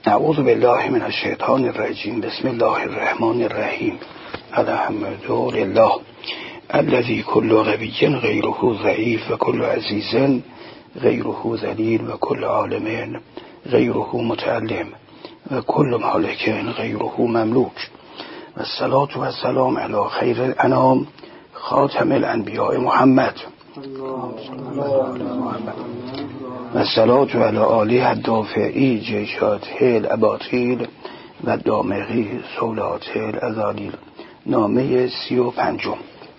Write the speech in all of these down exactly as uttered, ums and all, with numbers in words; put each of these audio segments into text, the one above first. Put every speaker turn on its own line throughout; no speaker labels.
اعوذ بالله من الشیطان الرجیم. بسم الله الرحمن الرحیم. الحمد لله الذي كل غبي غيره ضعيف وكل عزيز غيره ذليل وكل عالم غيره متعلم وكل مالك غيره مملوك والصلاة والسلام على خير الأنام خاتم الأنبياء محمد والصلاة على آله الدافعی جیشات الاباطیل و دامغی سولات الازالیل. نامه سی و پنجم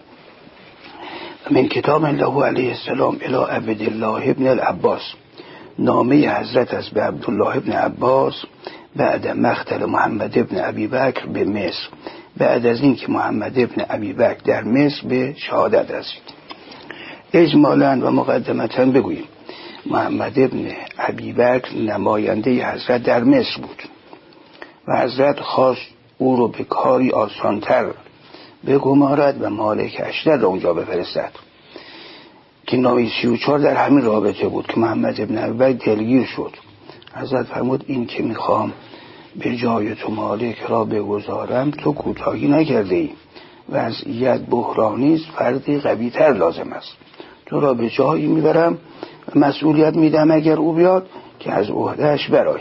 من کتاب الله علیه السلام الى عبدالله ابن العباس. نامه حضرت از به عبدالله ابن عباس بعد مقتل محمد ابن ابی بکر به مصر، بعد از اینکه محمد ابن ابی بکر در مصر به شهادت رسید. اجمالاً و مقدمتاً بگوییم محمد ابن ابی بکر نماینده حضرت در مصر بود و حضرت خواست او رو به کاری آسانتر بگمارد و مالک اشتر را اونجا بفرستد که نامه سی و چهار در همین رابطه بود که محمد ابن ابی بکر دلگیر شد. حضرت فرمود این که میخوام به جای تو مالک را بگذارم تو کوتاهی نکرده ای، وضعیت بحرانی است، فردی قوی تر لازم است، تو را به جایی میبرم و مسئولیت میدم اگر او بیاد که از عهدهش برای.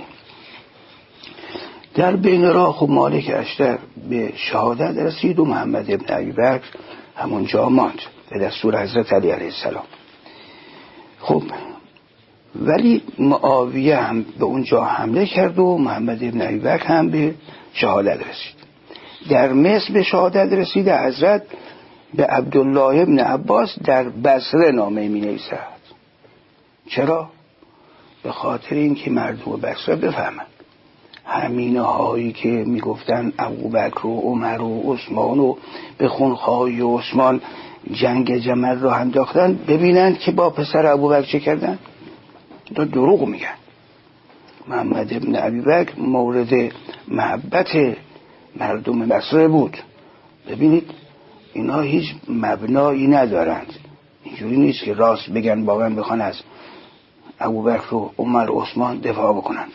در بین راه خب مالک اشتر به شهادت رسید و محمد ابن ابی بکر همونجا ماند به دستور حضرت علی علیه السلام. خب ولی معاویه هم به اونجا حمله کرد و محمد ابن ابی بکر هم به شهادت رسید. در مصر به شهادت رسید حضرت به عبدالله ابن عباس در بصره نامه می نویسد. چرا؟ به خاطر اینکه مردم بصره بفهمند همینه هایی که می گفتن ابوبکر و عمر و عثمان و به خونخواهی و عثمان جنگ جمل را انداختن، ببینند که با پسر ابوبکر چه کردن. دو دروغ میگن. محمد ابن ابی بکر مورد محبت مردم بصره بود. ببینید اینا هیچ مبنایی ندارند، اینجوری نیست که راست بگن واقعا بخوان از ابوبکر و عمر و عثمان دفاع بکنند.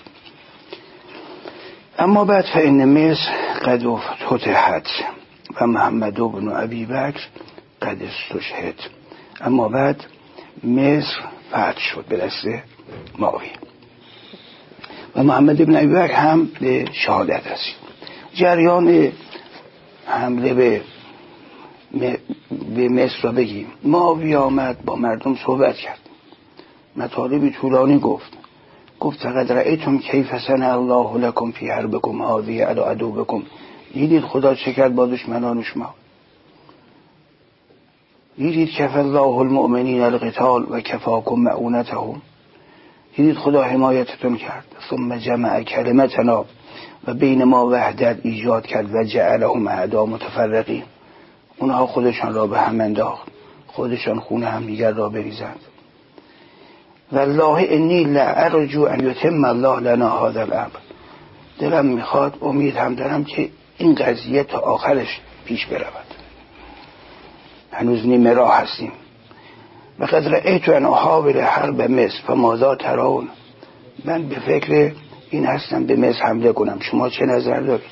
اما بعد فإن مصر قد فتحت و محمد ابن ابی بکر قد استشهد. اما بعد مصر فتح شد به دست معاویه و محمد ابن ابی بکر هم به شهادت رسید. جریان حمله به به مصر را بگیم. معاویه آمد با مردم صحبت کرد، مطالبی طولانی گفت گفت فقط رأیتم کیف صنع الله لکم فی حربکم هذه علی عدوکم. دیدید خدا چه کرد با دشمنان شما؟ دیدید کف الله المؤمنین القتال و کفاکم معونتهم. دیدید خدا حمایتتون کرد. ثم جمع کلمتنا و بین ما وحدت ایجاد کرد و جعلهم اعدا متفرقین. اونها خودشان را به هم انداخت، خودشان خون هم دیگر را بریزند. والله انی لارجو ان یتم الله لنا هذا الامر. دلم میخواد، امید هم دارم که این قضیه تا آخرش پیش برود. هنوز نیمه راه هستیم. وقد رأیت ان احاول حرب مصر فماذا ترون. من به فکر این هستم به مصر حمله کنم، شما چه نظر دارید؟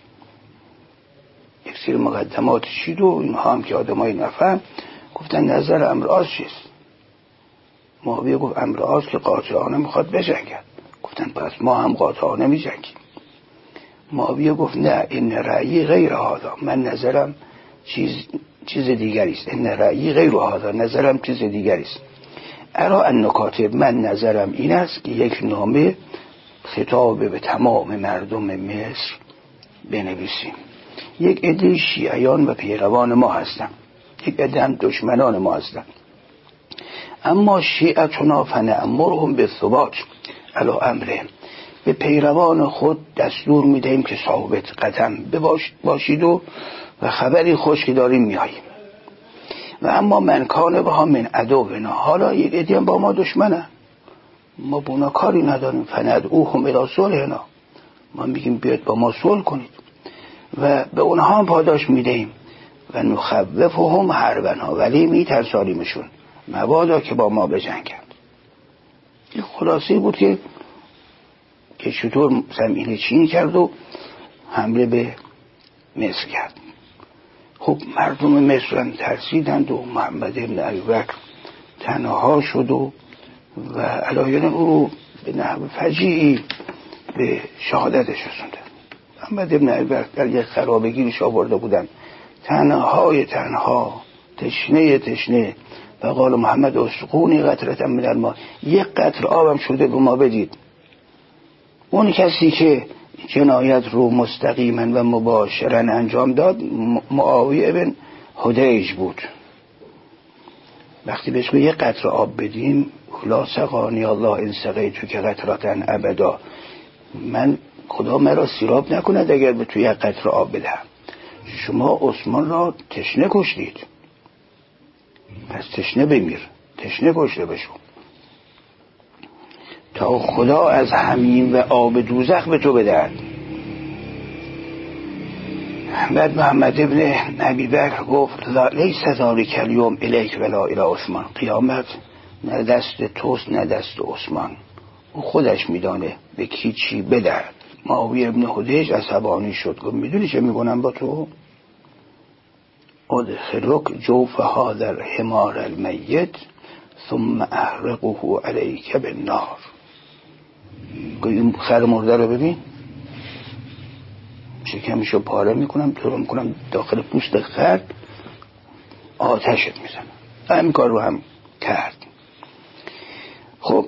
یک سری مقدمات چید و اینها هم که آدمای نفهم گفتن نظر امراض چیست. معاویه گفت امراض که قاطعانه میخواد بجنگد. گفتن پس ما هم قاطعانه میجنگیم. معاویه گفت نه، این رأیی غیر هذا، من نظرم چیز چیز دیگری است. این رأیی غیر هذا، نظرم چیز دیگری است. ارا ان نکاتب، من نظرم این است که یک نامه خطاب به تمام مردم مصر بنویسیم. یک عده شیعیان و پیروان ما هستند، یک عده هم دشمنان ما هستند. اما شیعتنا فنأمرهم بالثبات علی امرهم. به پیروان خود دستور میدهیم که ثابت قدم باشید و و خبری خوش که داریم میاییم. و اما من کانه بها من عدونا، حالا یک عده با ما دشمنه، ما با اونا کاری نداریم. فندعوهم الی صلحنا، ما میگیم بیاد با ما صلح کنید و به اونها هم پاداش میدهیم. و نخوفهم حربنا، ولی میترسانیمشون مبادا که با ما بجنگند. این خلاصی بود که که چطور زمین چین کرد و حمله به مصر کرد. خب مردم مصر ترسیدند و محمد ابن ابیبکر تنها شد و و علایان او رو به نحو فجیعی به شهادتش رسوندن. محمد ابن ابیبکر در یک خرابگیریش آورده بودن، تنهای تنها، تشنه تشنه، و قال محمد اسقونی قطرة من الماء، یک قطره آبم شده به ما بدید. اون کسی که جنایت رو مستقیما و مباشرا انجام داد معاویه بن حدیج بود. وقتی بهش یک قطره آب بدیم، لا سقانی الله ان سقیتو که قطرة ابدا، من خدا مرا سیراب نکند اگر به تو یک قطره آب بدهم. شما عثمان را تشنه کشتید، پس تشنه بمیر، تشنه کشته بشو تا خدا از همین و آب دوزخ به تو بدهد. بعد محمد ابن ابیبکر گفت لا لیس ذالک الیوم الیک ولا الی عثمان، قیامت نه دست توست نه دست عثمان، او خودش میدانه به کی چی بدهد. معاویه ابن حدیج عصبانی شد، گفت میدونی چه میکنم با تو؟ ادخلک جوف هذا الحمار المیت ثم احرقه علیک بالنار. این خر مرده رو ببین، شکمشو پاره میکنم، تو رو میکنم داخل پوست خر، آتشت میزنم. همین کار رو هم کرد. خب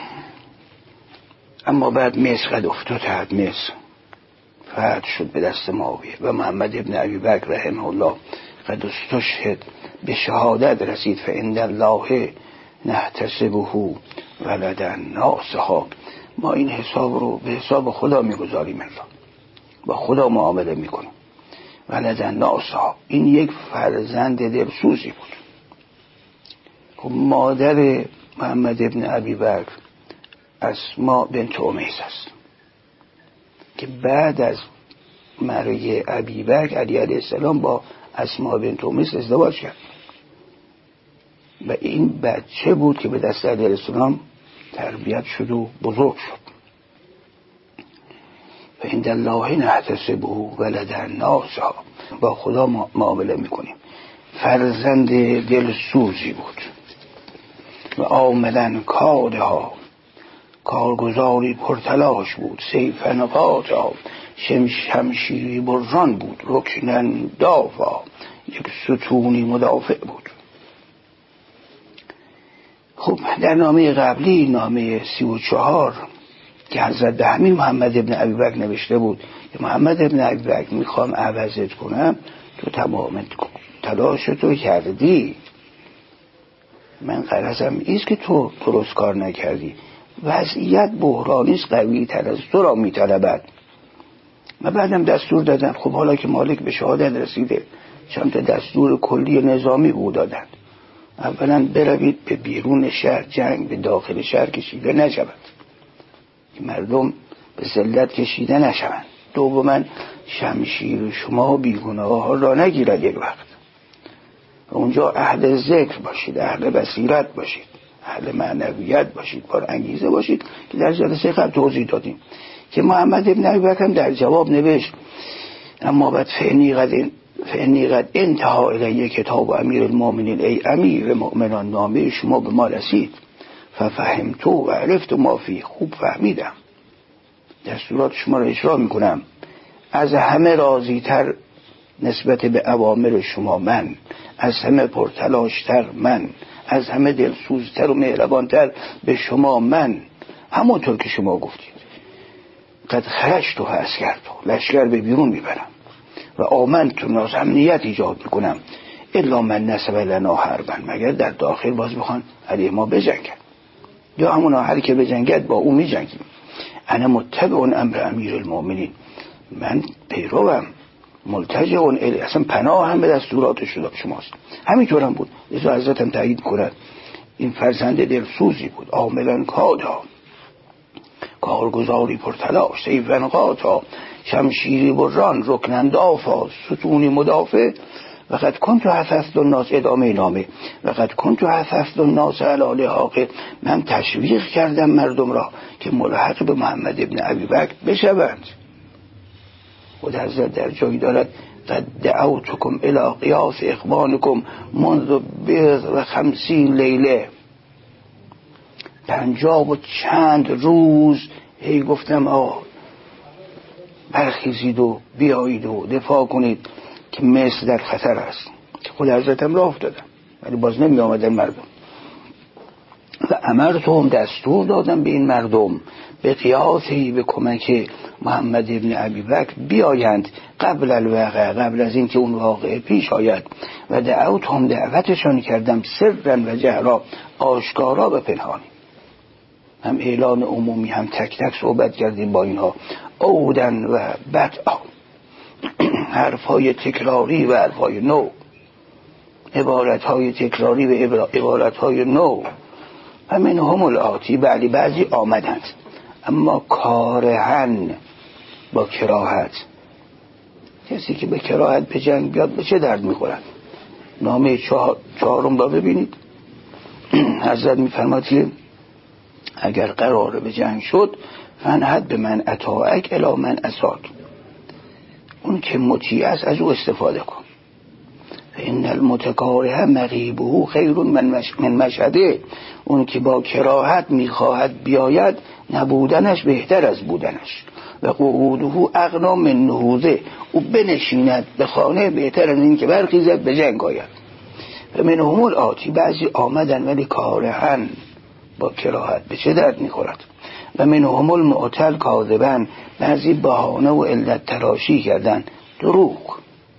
اما بعد مصر قد افتاد، مصر فتح شد به دست معاویه و محمد ابن ابیبکر رحمه الله قد استشهد به شهادت رسید. فعند الله نحتسبه ولد الناصها، ما این حساب رو به حساب خدا میگذاریم، با خدا معامله میکنیم. ولد الناصها، این یک فرزند دلسوزی بود. خب مادر محمد ابن ابیبکر اسماء بنت امیس است که بعد از مرگ ابیبکر علی علیه السلام با اسماء بنت امیس ازدواج کرد و این بچه بود که به دست علی علیه السلام تربیت شد و بزرگ شد. و عند الله نحتسبه ولد الناصها، با خدا معامله میکنیم. فرزند دلسوزی بود و عاملا کارها، کارگزاری پرتلاش بود. سیفن قاطع، شمشیری بران بود. رکنن دافع، یک ستونی مدافع بود. خب در نامه قبلی، نامه سی و چهار که حضرت دهمی محمد ابن ابیبکر نوشته بود که محمد ابن ابیبکر میخوام عوضت کنم، تو تمام تلاشتو کردی، من غرضم ایست که تو درست کار نکردی، وضعیت بحرانیست، قوی تر از تو را میطلبد. و بعدم دستور دادن. خب حالا که مالک به شهادت رسیده، چند تا دستور کلی نظامی بود دادن. اولا بروید به بیرون شهر جنگ به داخل شهر کشیده نشود، مردم به ذلت کشیده نشوند. دوما شمشیر شما بیگناه ها را نگیرد یک وقت. اونجا اهل ذکر باشید، اهل بصیرت باشید، اهل معنویت باشید، بار انگیزه باشید که در جلسه قبل توضیح دادیم که محمد ابن ابیبکر در جواب نوشت اما بعد فعنی قد فعنی قد انتهى الیه کتاب امیر المؤمنین، ای امیر مؤمنان نامه شما به ما رسید، ففهمتو و عرفت ما فی، خوب فهمیدم، دستورات شما را اجرا میکنم. از همه راضی تر نسبت به اوامر شما من، از همه پرتلاشتر من، از همه دلسوزتر و مهربانتر به شما من، همونطور که شما گفتید. قد خرجت و حس کرد و لشکر به بیرون میبرم و آمنت و ناز امنیت ایجاد میکنم، الا من نسب لنا حربن، مگر در داخل باز بخوان علیه ما بجنگن، یا همون هر که بجنگد با اون میجنگیم. انا متبع امر امیر المؤمنین، من پیروم، ملتجع الی، اصلا پناه هم به دستورات شماست. همینطور هم بود. لذا حضرت هم تایید کنند این فرزند دلسوزی بود. عاملا کادا، کارگزاری پرتلاش، سیفن قاطع، شمشیری بران، رکنن دافع، ستونی مدافع وقد کنت حثثت الناس، ادامه نامه، وقد کنت حثثت الناس علی الحق، من تشویق کردم مردم را که ملحق به محمد ابن ابی بکر بشوند. خود حضرت در جایی دارد قد دعوتکم الی قیاس اخوانکم منذ بیض و خمسین لیله، پنجاه و چند روز هی گفتم آه برخیزید و بیایید و دفاع کنید که مصر در خطر است. خود حضرت هم راه افتادم ولی باز نمی آمدن مردم. و امرتهم، دستور دادم به این مردم، به قیاسی، به کمک محمد ابن ابی بکر بیایند قبل الواقع، قبل از این که اون واقعه پیش آید. و دعوتهم، دعوتشان کردم، سرا و جهرا، آشکارا و پنهانی، هم اعلان عمومی هم تک تک صحبت کردیم با اینها. اودن و بدعا، حرفهای تکراری و حرفهای نو، عبارتهای تکراری و عبارتهای نو. و منهم الآتی، بلی بعضی آمدند اما کارهن، با کراهت. کسی که به کراهت به جنگ بیاد به چه درد میخورد؟ نامه چهار، چهارم را ببینید. حضرت میفرماد که اگر قرار به جنگ شد فنهد به من اطاعک الی من اساد، اون که مطیع است از او استفاده کن. ان المتکاره مغیبه خیر من من مشهده، اون که با کراهت میخواهد بیاید نبودنش بهتر از بودنش. و قعوده اغنا من نهوضه، او بنشیند به خانه بهتر از این که برخیزد به جنگ آید. و منهم الآتی، بعضی آمدن ولی کارهن، با کراهت، به چه درد میخورد. و منهم المعتل کاذبن، بعضی بهانه و علت تراشی کردن، دروغ.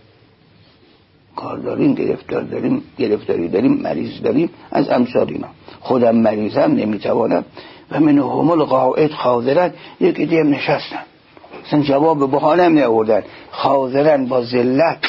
کار داریم، گرفتار داریم، گرفتاری داریم، مریض داریم، از امثال اینا. خودم مریضم، نمیتوانم. و منهم القاعد خاضرن، یکی دیم نشستن اصلا جواب بهانه هم نیاوردن، خاضرن، با ذلت.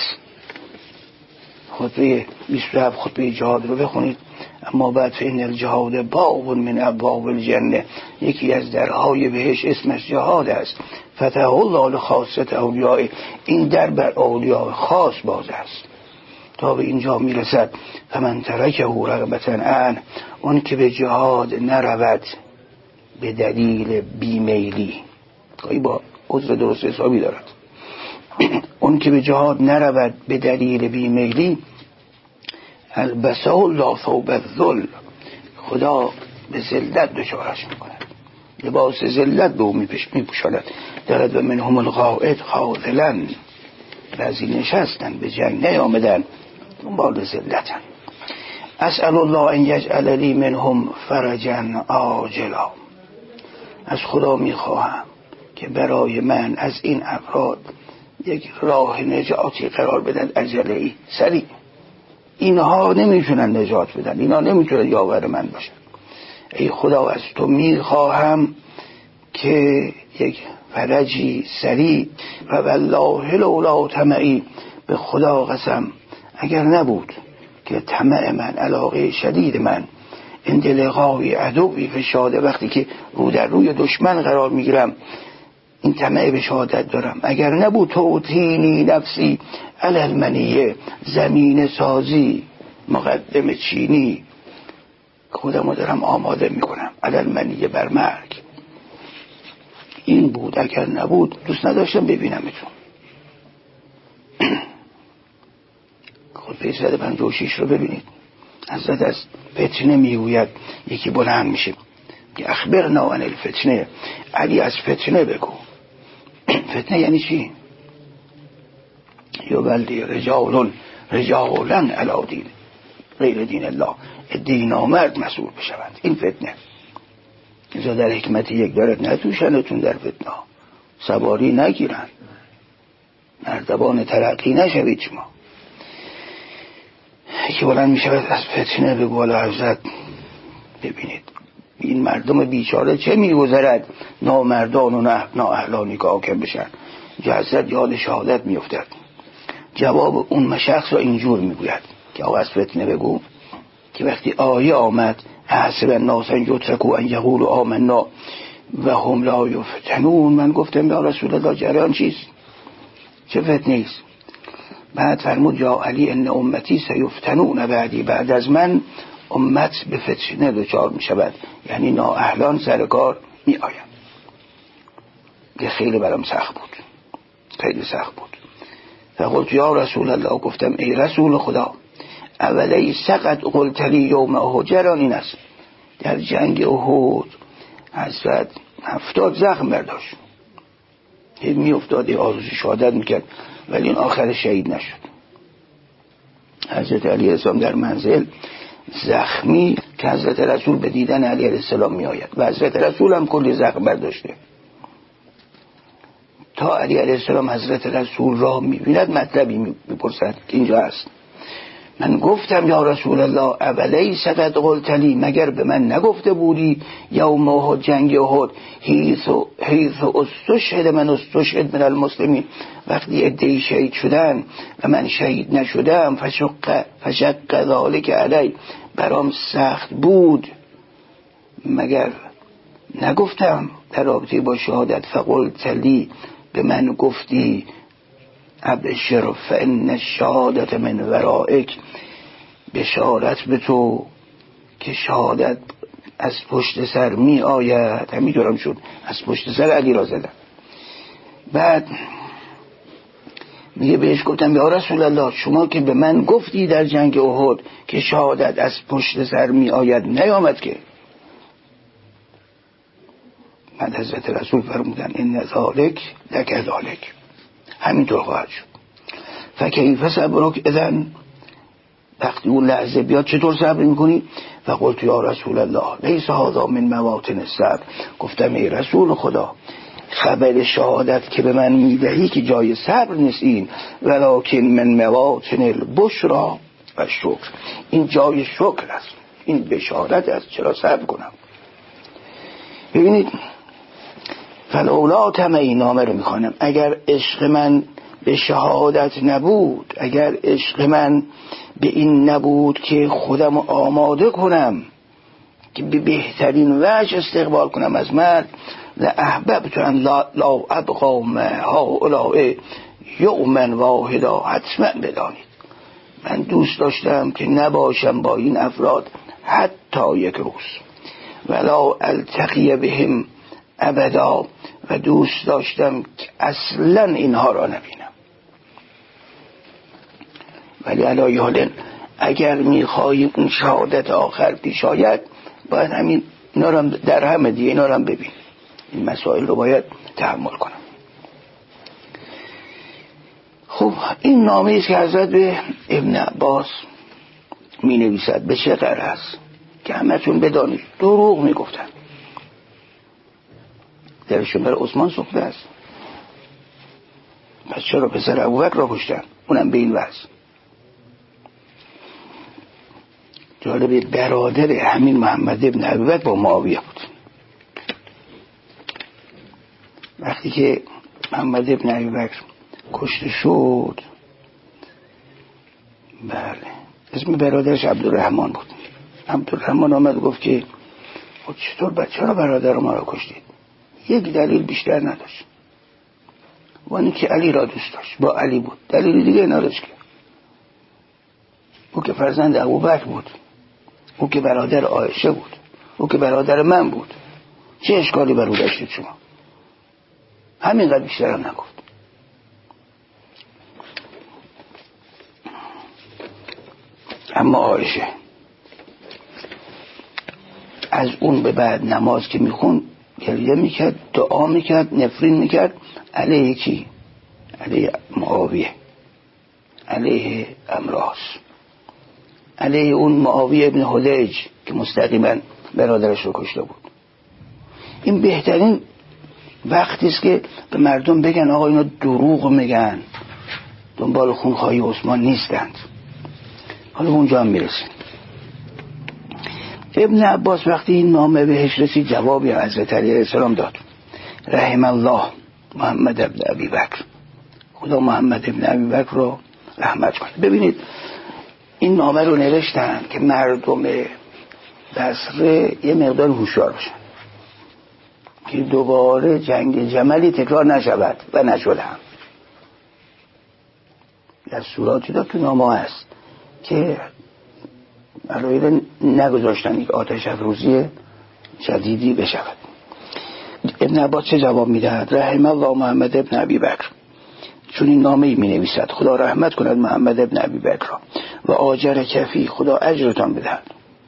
خطبه بیست و هفت خطبه جهاد رو بخونید. اما بعد فإن الجهاد باب من ابواب الجنه، یکی از درهای بهش اسمش جهاد است. فتح الله لخاصة اولیاء، این در بر اولیاء خاص باز است. تا به اینجا میرسد فمن ترکه رغبة عنه، اون که به جهاد نرود به دلیل بیمیلی، گاهی با عذر درست حسابی دارد، اون که به جهاد نرود به دلیل بیمیلی، البسه الله ثوب الذل، خدا به ذلت دچارش میکند، لباس ذلت به او میپوشاند. دارد و منهم القاعد خاذلا، بعضی نشستن به جنگ نیامدن، دنبال ذلتن. اسأل الله ان یجعل لی منهم فرجا عاجلا، از خدا میخواهم که برای من از این افراد یک راه نجاتی قرار بدن، عجله‌ای، سریع. اینها نمیتونن نجات بدن، اینها نمیتونن یاور من باشن. ای خدا از تو میخواهم که یک فرجی سریع. و والله لولا طمعی، به خدا قسم اگر نبود که طمع من، علاقه شدید من، عند لقای عدوی فشاده، وقتی که رو در روی دشمن قرار میگیرم این طمع به شهادت دارم. اگر نبود توتینی نفسی علی المنیه، زمین سازی، مقدم چینی، خودم رو دارم آماده میکنم علی المنیه، بر مرگ. این بود، اگر نبود دوست نداشتم ببینمتون. خود صد و پنجاه و شش رو ببینید. حضرت از فتنه میگوید، یکی بلند میشه که اخبرنا عن الفتنه، علی از فتنه بگو. فتنه یعنی چی؟ یوبلدی رجالون رجالن علی دین غیر دین الله، دین نامرد مسئول بشوند، این فتنه. اینجا در حکمت یک دارد نتوشنتون در فتنه، سواری نگیرن، مردبان ترقی نشوید شما. یکی بلند می شود از فتنه به بالا حضرت ببینید این مردم بیچاره چه می گذرد، نامردان و نااهلانی که حاکم بشن. حضرت یاد شهادت می افتد. جواب اون شخص را اینجور می گوید که آقا از فتنه بگو، که وقتی آیه آمد حسب الناس ان یترکوا ان یقولوا آمنا و هم لا یفتنون، من گفتم یا رسول الله جریان چیست؟ چه فتنه است؟ بعد فرمود یا علی ان امتی سیفتنون بعدی، بعد از من امت به فتنه دچار می شود، یعنی نااهلان سر کار می آیند. یه خیلی برام سخت بود، خیلی سخت بود. فقلت یا رسول الله، گفتم ای رسول خدا، اولی سقط قلت لی یوم احد، جران این است در جنگ احد حضرت هفتاد زخم برداشت، هی می افتاد آرزوی شهادت میکرد ولی این آخر شهید نشد. حضرت علی السلام در منزل زخمی که حضرت رسول به دیدن علی علیه السلام می آید و حضرت رسول هم کلی زخم برداشته. تا علی علیه السلام حضرت رسول را می بیند مطلبی می پرسد که اینجا هست. من گفتم یا رسول الله اولی سقط قلت لی، مگر به من نگفته بودی یوم احد، جنگ احد، حیث استشهد من استشهد من المسلمین، وقتی عده‌ای شهید شدن و من شهید نشدم، فشق فشق ذلک علی، برام سخت بود، مگر نگفتم در رابطه با شهادت فقلت لی، به من گفتی ابشر فان الشهادة من ورائک، بشارت به تو که شهادت از پشت سر می آید. همینجورم شد، از پشت سر علی را زدن. بعد میگه بهش گفتم یا رسول الله، شما که به من گفتی در جنگ احد که شهادت از پشت سر می آید، نیامد که. بعد حضرت رسول فرمودن ان ذالک لک ذالک، همینطور خواهد شد. فکیف صبرک اذن، وقتی اون لحظه بیاد چطور صبر میکنی؟ فقلت یا رسول الله لیس هذا من مواطن الصبر، گفتم ای رسول خدا، خبر شهادت که به من میدهی که جای صبر نیست این، ولکن من مواطن البشرا و شکر، این جای شکر است، این بشارت است، چرا صبر کنم؟ ببینید فلولا تم، این نامه رو میخوانم، اگر عشق من به شهادت نبود، اگر عشق من به این نبود که خودم آماده کنم که به بهترین وجه استقبال کنم از مرد، لأحببت ان لا ابقا هؤلاء یوما واحدا، حتما بدانید من دوست داشتم که نباشم با این افراد حتی یک روز، ولا التقی بهم ابدا، و دوست داشتم که اصلا اینها را نبینم. ولی علی حال اگر میخواهیم اون شهادت آخر پیش آید، باید همین اینا را در همه دیگه اینا را ببین، این مسائل رو باید تحمل کنم. خب این نامه است که حضرت به ابن عباس می نویسد. به چه قرار است که همتون بدانید دروغ می گفتن. درشون برای عثمان سوخته است، پس چرا پسر ابوبکر را کشتن، اونم به این وضع. جالبه برادر همین محمد ابن ابوبکر با معاویه بود. وقتی که محمد ابن ابوبکر کشته شد، بله اسم برادرش عبدالرحمن بود. عبدالرحمن آمد گفت که چطور بچه را برادر ما را کشتید؟ یک دلیل بیشتر نداشت، وانی که علی را دوست داشت، با علی بود، دلیل دیگه نداشت. که او که فرزند ابوبکر بود، او که برادر عایشه بود، او که برادر من بود، چه اشکالی بر او داشتید شما؟ همینقدر بیشتر هم نگفت. اما عایشه از اون به بعد نماز که میخون گریه میکرد، دعا میکرد، نفرین میکرد علیه کی؟ علیه معاویه، علیه امراض، علیه اون معاویه ابن حلیج که مستقیما برادرش رو کشته بود. این بهترین وقتی است که به مردم بگن آقا اینا دروغ میگن، دنبال خونخواهی عثمان نیستند. حالا اونجا هم میرسیم. ابن عباس وقتی این نامه بهش رسید، جوابی حضرت علی علیه السلام داد، رحم الله محمد ابن ابی بکر، خدا محمد ابن ابی بکر رو رحمت کنه. ببینید این نامه رو نوشتن که مردم بصره یه مقدار هوشیار بشن که دوباره جنگ جملی تکرار نشود، و نشده هم. دستوراتی داد تو نامه هست که علایل نگذاشتن یک آتش افروزی شدیدی بشود. ابن عباس چه جواب میدهد؟ رحم الله محمد ابن ابی بکر، چون این نامه ای می نویسد: خدا رحمت کند محمد ابن ابی بکر و آجر کفی، خدا اجرتان بدهد.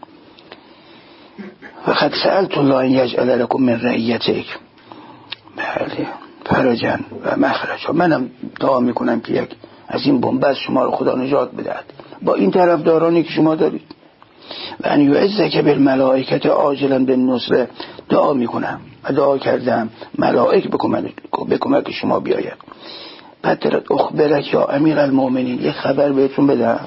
و خد سألت الله ان یجعل لکم من رعیتک، بله، فرجا و مخرجا. منم دعا میکنم که یک از این بنبست شما رو خدا نجات بدهد با این طرفدارانی که شما دارید. و ان یعزک بالملائکه عاجلا بالنصره، دعا میکنم و دعا کردم ملائک به کمک شما بیاید. بعد اخبرک یا امیر المؤمنین، یک خبر بهتون بدم،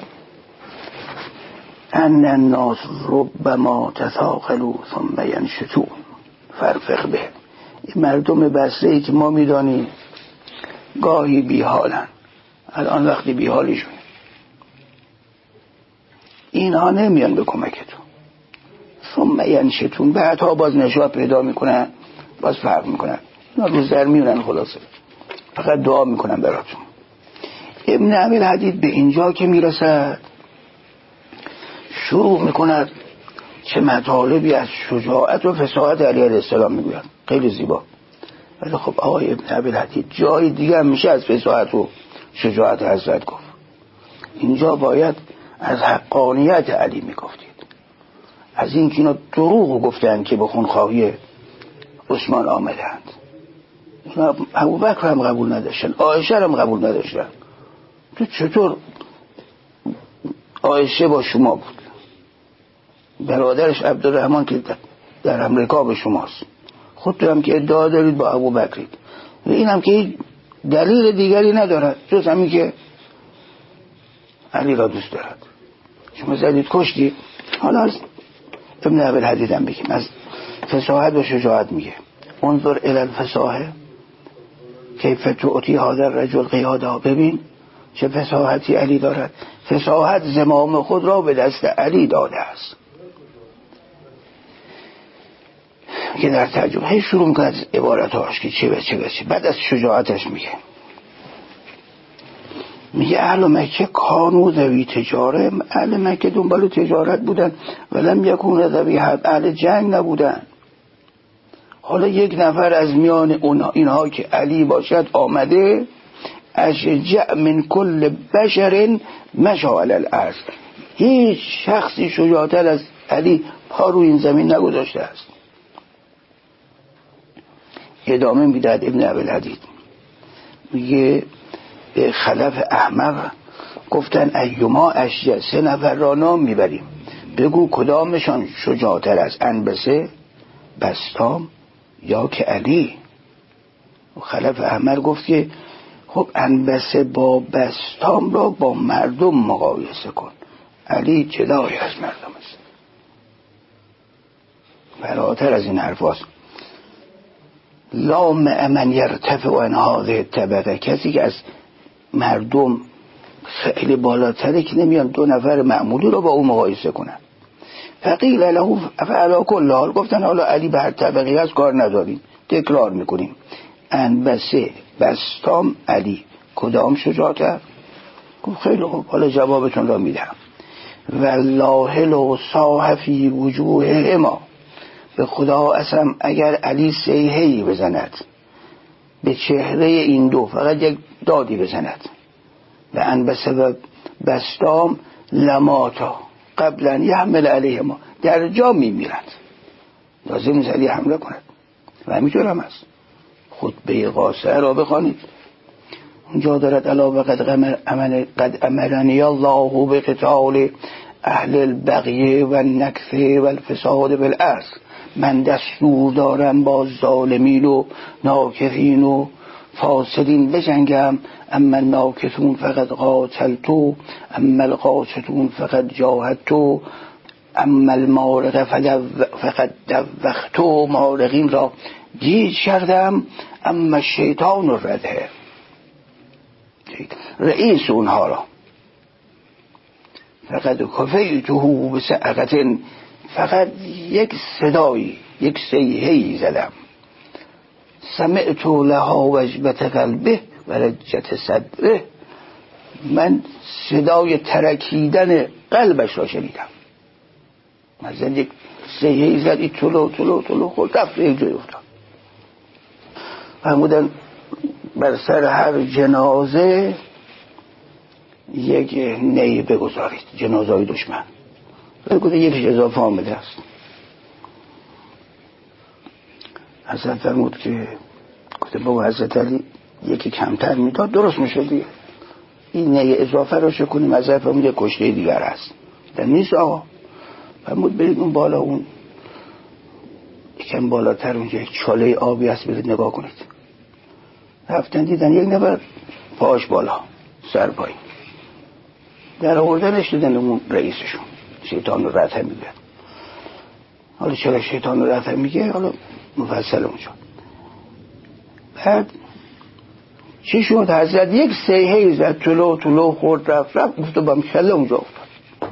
ان الناس ربما تثاقلوا ثم ینشتون فرفق به. مردم بصره ای که ما میدانیم گاهی بیحالن، الان وقتی بیحالیشون، اینها نمیان به کمکتون. ثم ینشتون، بعدها باز نشاط پیدا میکنن، باز فرق میکنن، اینا روز در میونن. خلاصه فقط دعا میکنن براتون. ابن ابی الحدید به اینجا که میرسد شروع میکند چه مطالبی از شجاعت و فصاحت علی علیه السلام میگوید، خیلی زیبا. ولی خب آقای ابن ابی الحدید جای دیگه هم میشه از فصاحت و شجاعت حضرت گفت، اینجا باید از حقانیت علی میگفتید، از این که اینا دروغ گفتن که به خونخواهی عثمان آمدند. اینا ابوبکر هم قبول نداشتن، عایشه هم قبول نداشتن. تو چطور عایشه با شما بود، برادرش عبدالرحمن که در امریکا به شماست، خودتون هم که ادعا دارید با ابوبکرید، و این هم که دلیل دیگری ندارد جز همین که علی را دوست دارد. شما زدید کشتی. حالا از ابن ابی الحدید هم بگیم از فصاحت و شجاعت میگه: انظر الی الفصاحه کیف تعطی هذا الرجل قیادا. ببین چه فصاحتی علی دارد، فصاحت زمام خود را به دست علی داده است. که در ترجمه هی شروع میکنه از عبارتاش که چه به چه به چه. بعد از شجاعتش میگه میگه اهل مکه کانو ذوی تجاره، اهل مکه دنبال تجارت بودن، ولم یکون ذوی حرب، اهل جنگ نبودن. حالا یک نفر از میان اونها اینها که علی باشد آمده، اشجع من کل بشر مشى علی الارض، هیچ شخصی شجاعتر از علی پا روی این زمین نگذاشته است. ادامه میداد ابن ابی الحدید میگه به خلف احمق گفتن ایما اشجع، سه نفر را نام میبریم، بگو کدامشان شجاعتر از انبسه، بسطام یا که علی؟ و خلف احمق گفت که خب انبسه با بسطام را با مردم مقایسه کن، علی جلای از مردم است، فراتر از این حرف هست. لا من یرتفع عن هذه الطبقه، کسی که از مردم خیلی بالاتره که نمیان دو نفر معمولی رو با او مقایسه کنن. فقیل له فعلا کل حال، گفتن حالا علی به هر طبقی هست کار نداریم، تکرار میکنیم. انبسه بسطام علی کدام شجاعتر؟ گفت خیلی خوب، حالا جوابتون را میدم. والله لو صاح فی وجوههما، به خدا اسم اگر علی سیحه‌ای بزند به چهره این دو، فقط یک دادی بزند، و انبسه و بسطام لماتا قبلا یحمل علیهما، در جا میمیرند، لازم نیست علی حمله کند. و همینطور هم هست. خطبه قاصر را بخوانید، اونجا دارد علاوه قد امرنی الله بقتال اهل البغی و النکث و الفساد بالارض، من دستور دارم با ظالمین و ناکثین و فاسدین بجنگم. اما ناکثون فقط قاتلتو، اما القاسطون فقط جاهدتو، اما المارق فقط دوختو، مارقین را گیج کردم. اما شیطان رده، رئیس اونها را، فقط کفیتو بسعقت، فقط یک صدایی، یک صیحه‌ای زدم. سمعت لها وجبت قلبه و رجت صدره، من صدای ترکیدن قلبش را شنیدم. مثلا یک سیحه‌ای زد، این طلو طلو طلو خورد رفت یک جای افتاد. فرمودن بر سر هر جنازه یک نی بگذارید، جنازه های دشمن. گفته یکیش اضافه آمده است. حضرت فرمود که گفته بابا حضرت علی یکی کمتر میداد درست میشد دیگه، این نی اضافه رو چه کنیم؟ حضرت فرمود یک کشته دیگر هست. در نیست آقا. فرمود برید اون بالا، اون یکم بالاتر اونجا یک چاله آبی هست، برید نگاه کنید. رفتن دیدن یک نفر پاش بالا سر پایین، در آوردنش دیدن اون رئیسشون، شیطان رو رد میگه. حالا چرا شیطان رو رد میگه حالا مفصل اونجا. بعد چی شد؟ حضرت یک سیحه‌ای زد، طلو طلو خورد رفت رفت گفت با کله اونجا افتاد.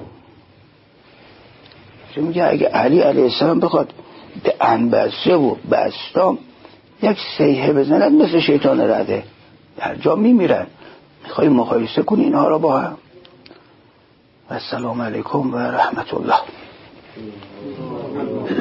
چه میگه اگه علی علیه السلام بخواد به انبسه و بستام یک سیحه بزند مثل شیطان رده در جا میمیرن. میخوایی مقایسه کنی اینها را با هم؟ و السلام علیکم و رحمت الله.